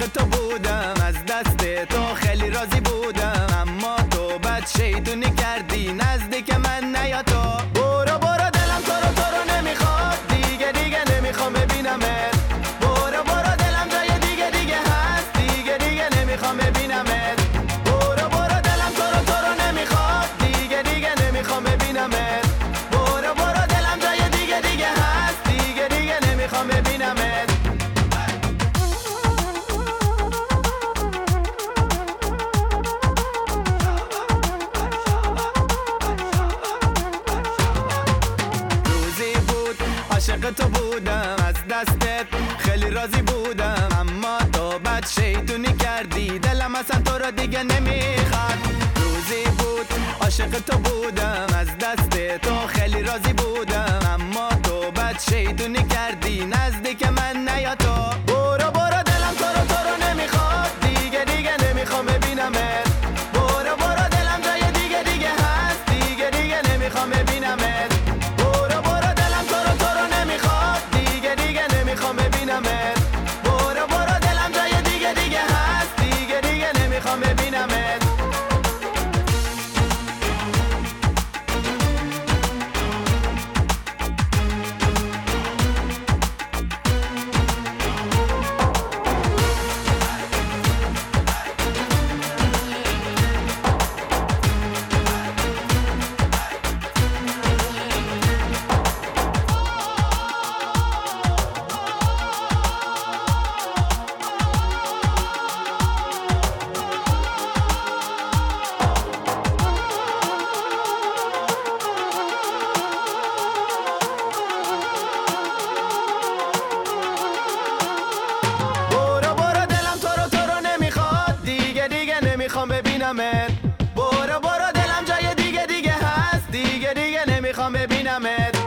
تو بودم، از دست تو خیلی راضی بودم، اما تو بد شیطونی کردی نزدیک من نیا تو. برو برو دلم تو رو نمیخواد دیگه، دیگه نمیخوام ببینمت. برو برو دلم جای دیگه هست، دیگه نمیخوام ببینمت. برو برو دلم تو رو نمیخواد دیگه، دیگه نمیخوام ببینمت. برو برو دلم جای دیگه هست، دیگه نمیخوام ببینمت. عاشق تو بودم، از دستت خیلی راضی بودم، اما تو بد شیطونی کردی دلم اصلا تو رو دیگه نمیخواد. روزی بود عاشق تو بودم، از دست تو خیلی راضی بودم، اما تو بد شیطونی کردی نزدیک من نیا تو. برو برو دلم تو رو نمیخواد دیگه نمیخوام ببینمت. برو برو دلم جای دیگه هست، دیگه نمیخوام ببینمت. برو برو دلم تو رو نمیخواد دیگه نمیخوام ببینمت. برو برو دلم جای دیگه هست، دیگه نمیخوام ببینمت. نمیخوام ببینمت. برو برو دلم جای دیگه هست، دیگه نمیخوام ببینمت.